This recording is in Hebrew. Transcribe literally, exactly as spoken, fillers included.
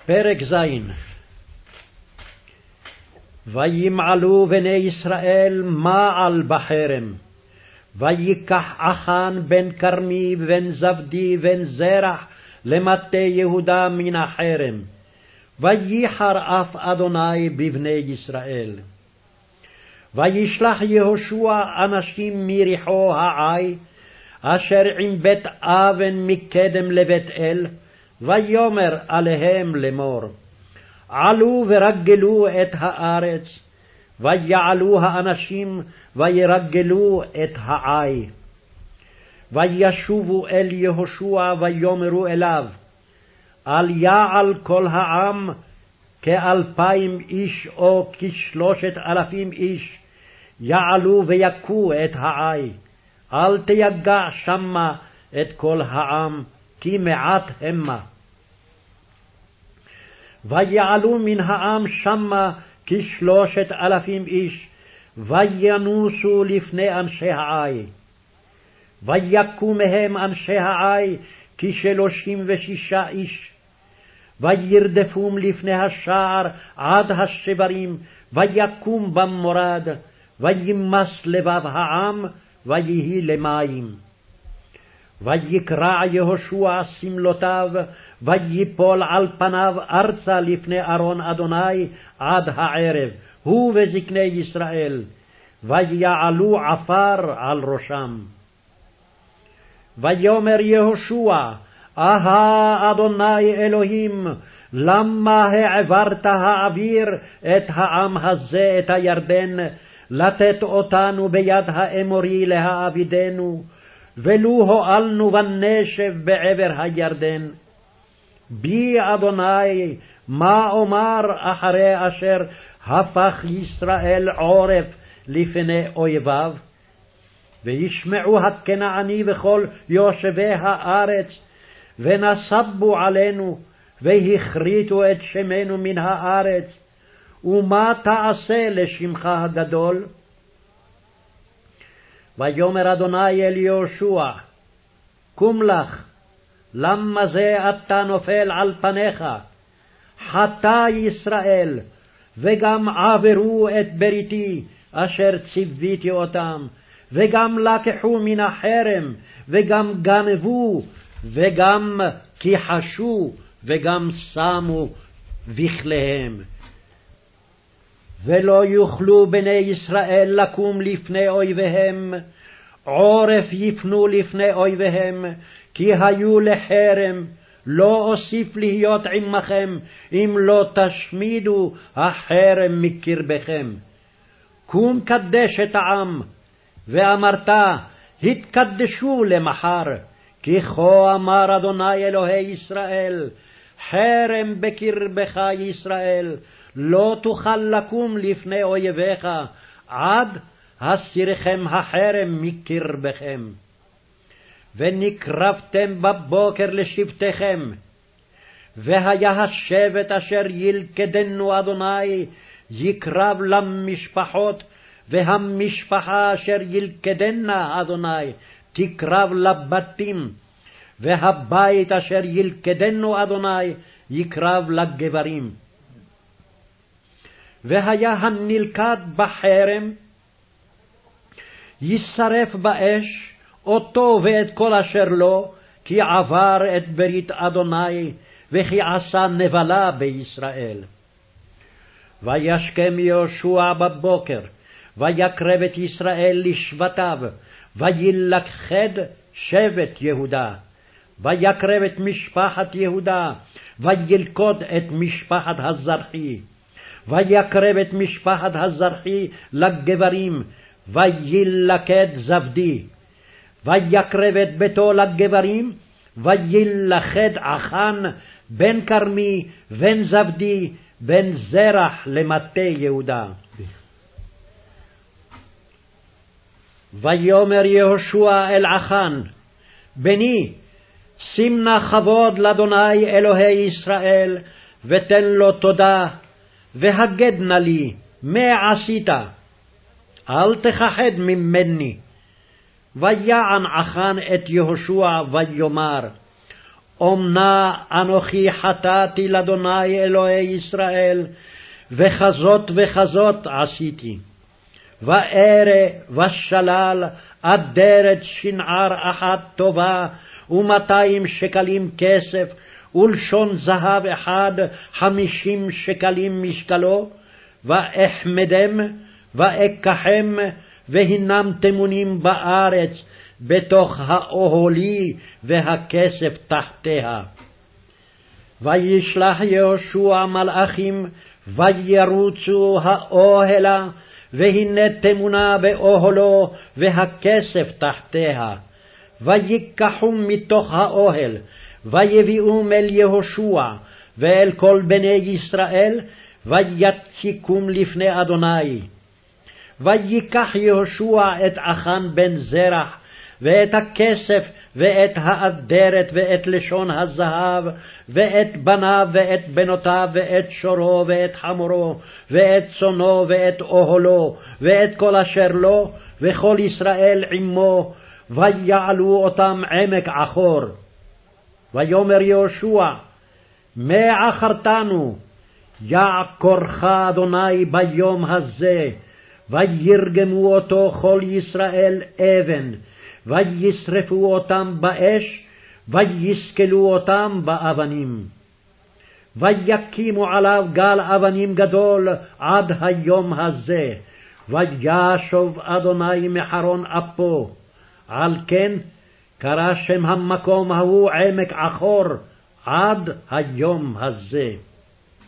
פרק ז'. וימעלו בני ישראל מעל בחרם, ויקח אחן בן כרמי בן זבדי בן זרח למטה יהודה מן החרם, וייחר אף אדוני בבני ישראל. וישלח יהושע אנשים מריחו העי, אשר עם בית אבן מקדם לבית אל, ויאמר עליהם לאמור, עלו ורגלו את הארץ. ויעלו האנשים וירגלו את העי. וישובו אל יהושע ויאמרו אליו, אל יעל כל העם כאלפיים איש או כשלושת אלפים איש, יעלו ויכו את העי. אל תיגע שמה את כל העם, כי מעט המה. ויעלו מן העם שמה כשלושת אלפים איש, וינוסו לפני אנשי העי. ויכו מהם אנשי העי כשלושים ושישה איש. וירדפום לפני השער עד השברים, ויקום במורד, וימס לבב העם, ויהי למים. ויקרע יהושע סמלותיו, ויפול על פניו ארצה לפני ארון אדוני עד הערב, הוא וזקני ישראל, ויעלו עפר על ראשם. ויאמר יהושע, אהה אדוני אלוהים, למה העברת האוויר את העם הזה את הירדן, לתת אותנו ביד האמורי להעבידנו, ולו הועלנו בנשב בעבר הירדן. בי אדוני, מה אומר אחרי אשר הפך ישראל עורף לפני אויביו? וישמעו הכנעני וכל יושבי הארץ, ונסבו עלינו, והכריתו את שמנו מן הארץ. ומה תעשה לשמך הגדול? ויאמר אדוני אל יהושע, קום לך, למה זה אתה נופל על פניך? חטא ישראל, וגם עברו את בריתי אשר ציוויתי אותם, וגם לקחו מן החרם, וגם גנבו, וגם כיחשו, וגם שמו בכליהם. ולא יוכלו בני ישראל לקום לפני אויביהם, עורף יפנו לפני אויביהם, כי היו לחרם, לא אוסיף להיות עמכם, אם לא תשמידו החרם מקרבכם. קום קדש את העם, ואמרת, התקדשו למחר, כי כה אמר אדוני אלוהי ישראל, חרם בקרבך ישראל, לא תוכל לקום לפני אויביך, עד הסירכם החרם מקרבכם. ונקרבתם בבוקר לשבטיכם, והיה השבט אשר ילכדנו אדוני יקרב למשפחות, והמשפחה אשר ילכדנה אדוני תקרב לבתים, והבית אשר ילכדנו אדוני יקרב לגברים. והיה הנלכד בחרם ישרף באש, אותו ואת כל אשר לו, כי עבר את ברית אדוני, וכי עשה נבלה בישראל. וישכם יהושע בבוקר, ויקרב את ישראל לשבטיו, וילכד שבט יהודה. ויקרב את משפחת יהודה, וילכוד את משפחת הזרחי. ויקרב את משפחת הזרחי לגברים, וילכד זבדי. ויקרב את ביתו לגברים, וילכד אחן בן כרמי בן זבדי בן זרח למטה יהודה. ויאמר יהושע אל אחן, בני, שים נא כבוד לאדוני אלוהי ישראל, ותן לו תודה, והגד נא לי, מה עשית? אל תכחד ממני. ויען אחן את יהושע ויאמר, אומנה אנוכי חטאתי לאדוני אלוהי ישראל, וכזאת וכזאת עשיתי. וארא ושלל אדרת שנער אחת טובה, ומאתיים שקלים כסף, ולשון זהב אחד חמישים שקלים משקלו, ואחמדם ואקחם, והינם תמונים בארץ, בתוך האוהלי והכסף תחתיה. וישלח יהושע מלאכים, וירוצו האוהלה, והנה תמונה באוהלו, והכסף תחתיה. ויקחו מתוך האוהל, ויביאום אל יהושע, ואל כל בני ישראל, ויציקום לפני אדוני. ויקח יהושע את אחן בן זרח, ואת הכסף, ואת האדרת, ואת לשון הזהב, ואת בניו, ואת בנותיו, ואת שורו, ואת חמורו, ואת צונו, ואת אוהלו, ואת כל אשר לו, וכל ישראל עמו, ויעלו אותם עמק עכור. ויאמר יהושע, מה עכרתנו? יעקורך אדוני ביום הזה. וירגמו אותו כל ישראל אבן, וישרפו אותם באש, ויסקלו אותם באבנים. ויקימו עליו גל אבנים גדול עד היום הזה, וישוב אדוני מחרון אפו. על כן קרא שם המקום ההוא עמק עכור עד היום הזה.